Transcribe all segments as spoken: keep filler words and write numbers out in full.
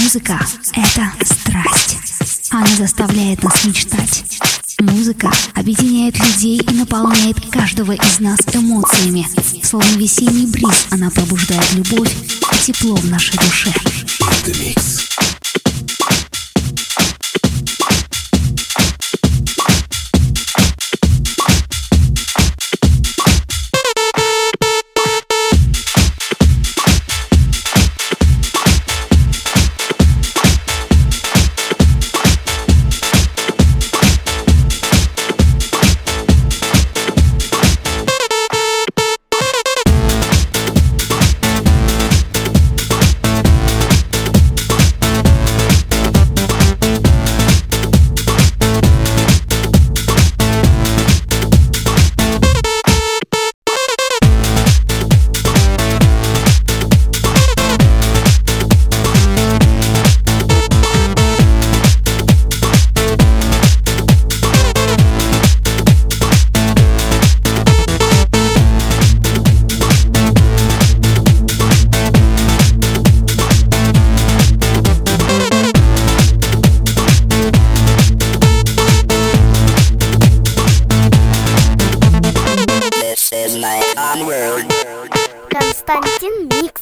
Музыка — это страсть. Она заставляет нас мечтать. Музыка объединяет людей и наполняет каждого из нас эмоциями. Словно весенний бриз, она пробуждает любовь и тепло в нашей душе. Константин Микс.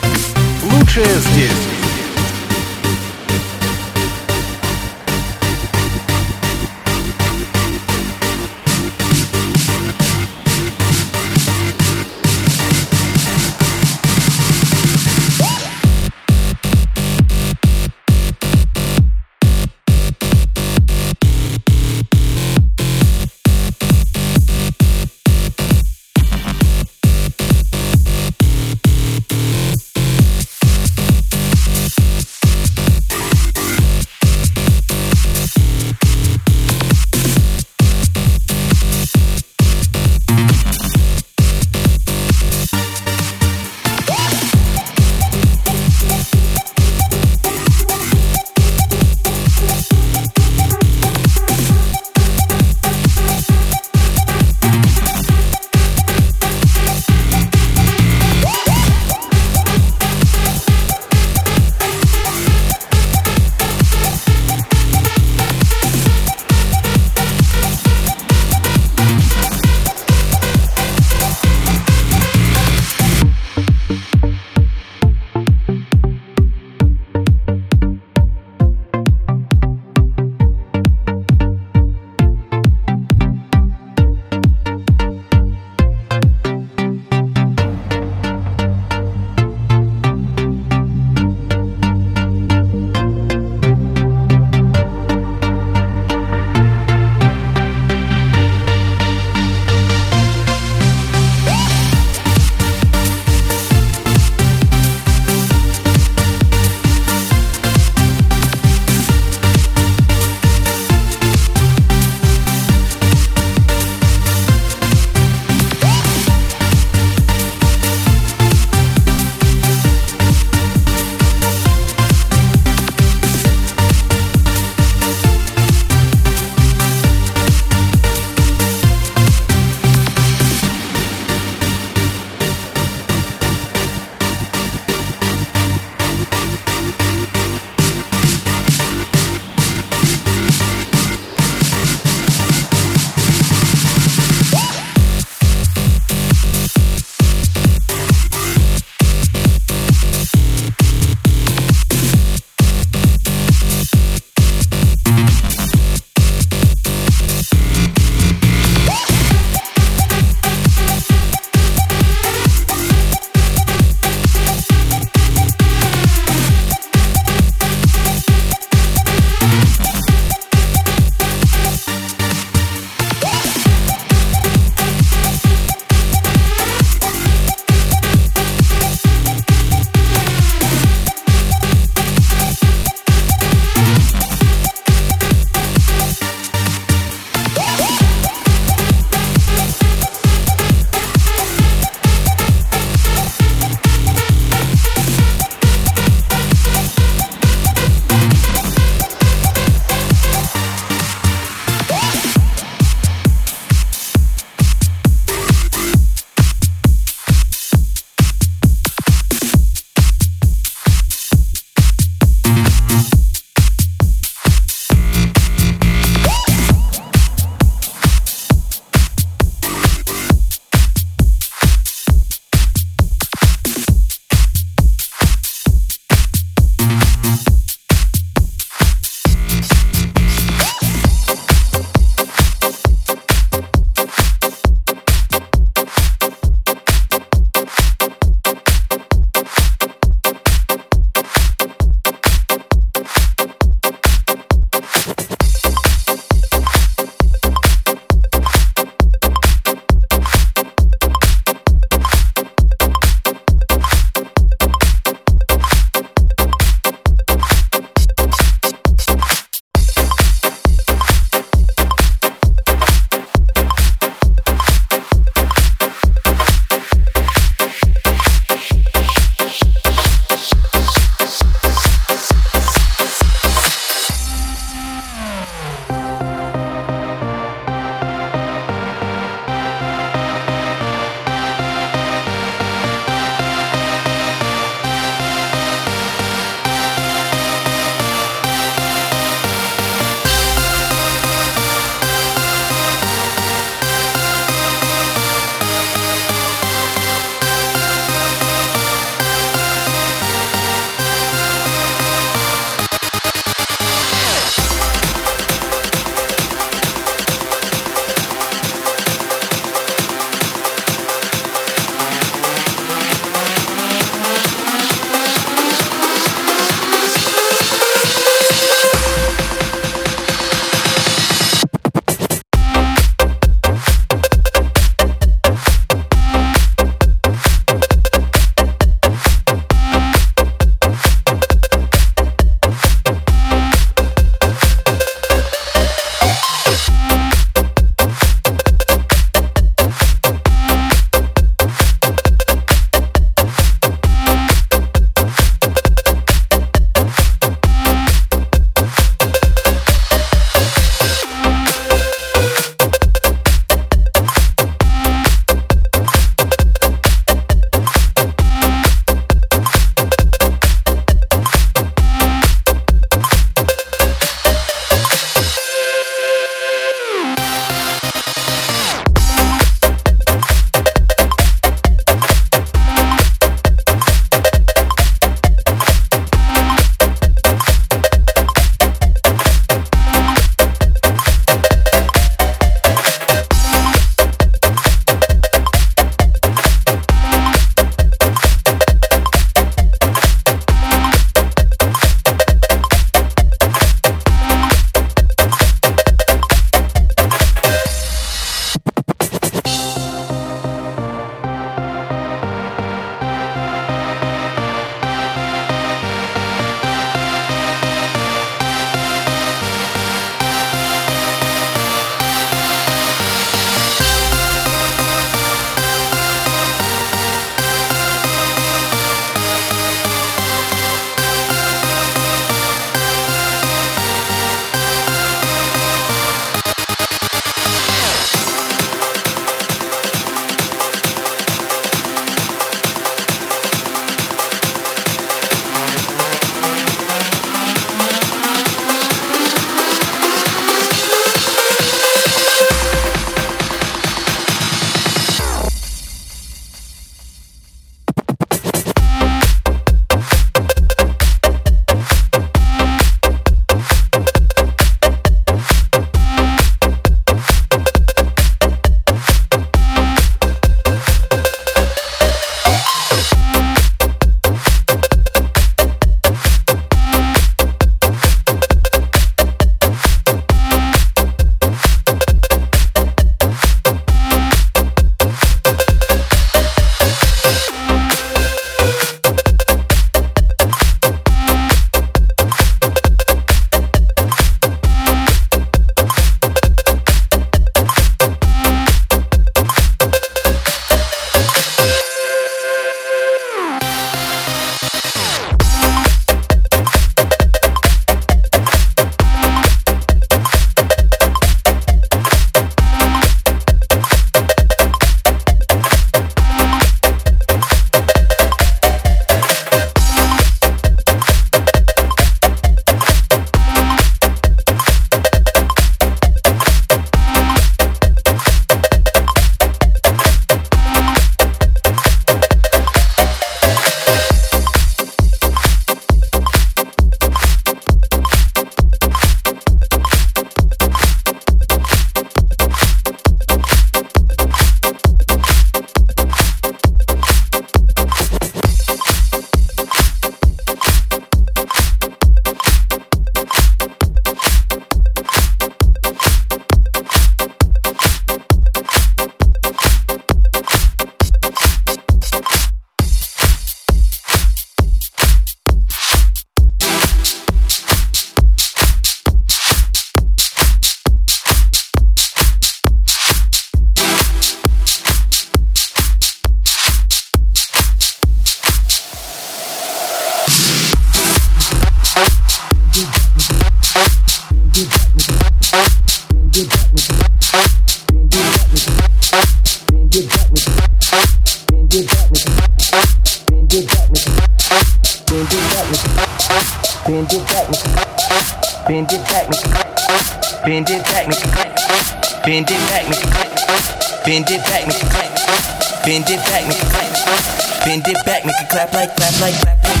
Bend it back, bend it back, bend it back, bend it back, bend it back, bend it back, bend it back, make it clap like, clap like, clap like.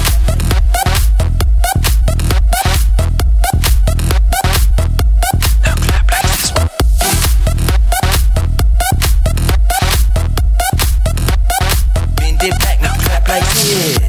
Now clap like this. Bend it back, now clap like this.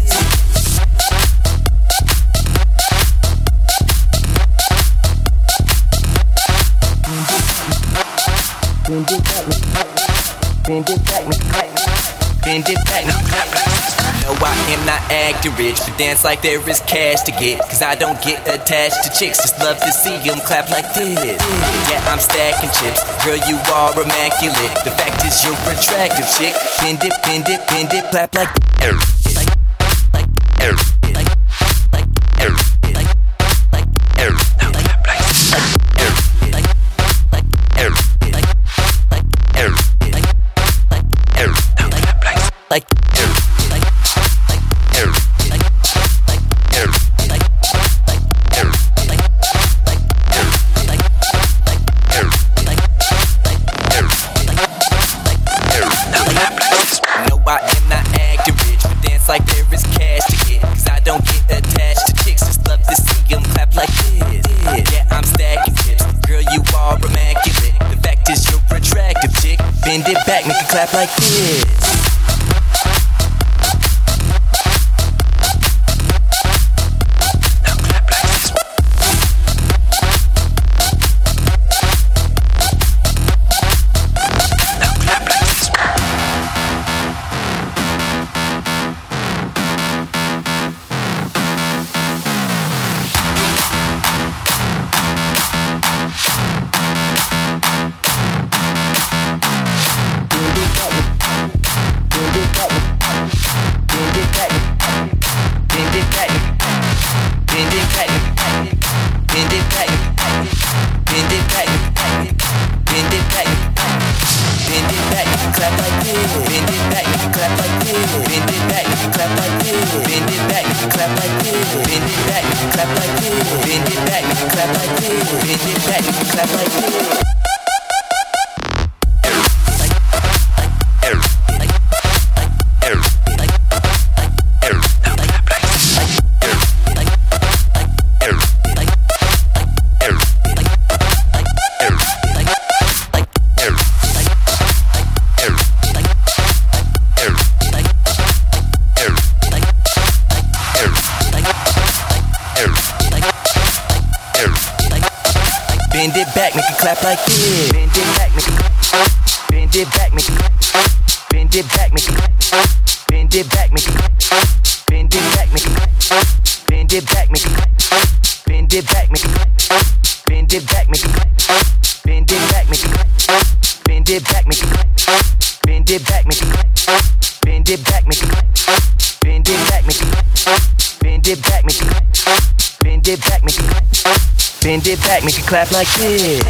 Bend it back, bend it back, bend it back. No, I am not acting rich, but dance like there is cash to get. Cause I don't get attached to chicks, just love to see them clap like this. Yeah, I'm stacking chips, girl, you are immaculate. The fact is you're attractive, chick. Bend it, bend it, bend it, clap like like, like, like, like, like, like, like, now clap like like. Like, like, like, like, like, no, I am not acting rich, but dance like there is cash to get. Cause I don't get attached to chicks, just love to see them clap like this. Yeah, I'm stacking chips, girl, you are immaculate. The fact is you're attractive, chick. Bend it back, make it clap like this. Bend it back, make it clap like this. Bend it back, make it clap. Bend it back, make it clap. Bend it back, make it clap. Bend it back, make it clap. Bend it back, make it clap. Bend it back, make it clap. Bend it back, make it clap. Bend it back, make it clap. Bend it back, make it clap. Bend it back, make it clap. Bend it back, make it clap. Bend it back, make it clap. Bend it back, make it clap. Bend it back, make it clap. Bend it back, make it clap. Bend it back, make it clap like this.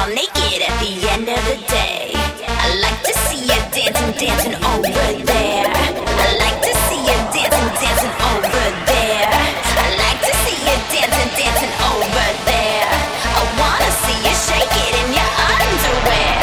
all naked at the end of the day. I like to see you dancing, dancing over there. I like to see you dancing, dancing over there. I like to see you dancing, dancing over there. I wanna see you shake it in your underwear.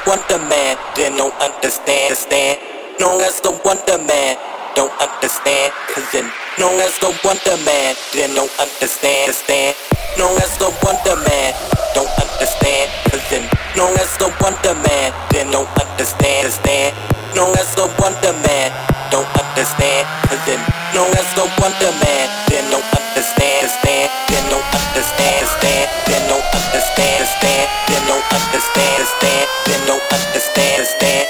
Wonder Man, they don't understand, stand. Known as the Wonder Man, don't understand, cause then known as the Wonder Man, they don't understand, stand. Known as the Wonder Man, don't understand, cause then known as the Wonder Man, they don't understand, stand. Known as the Wonder Man, don't understand, cause then known as the Wonder Man, they don't understand, stand. They don't understand, stand. They don't understand, stand. They don't understand, stand. They don't understand, stand.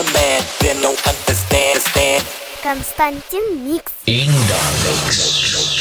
Константин Микс. In the mix.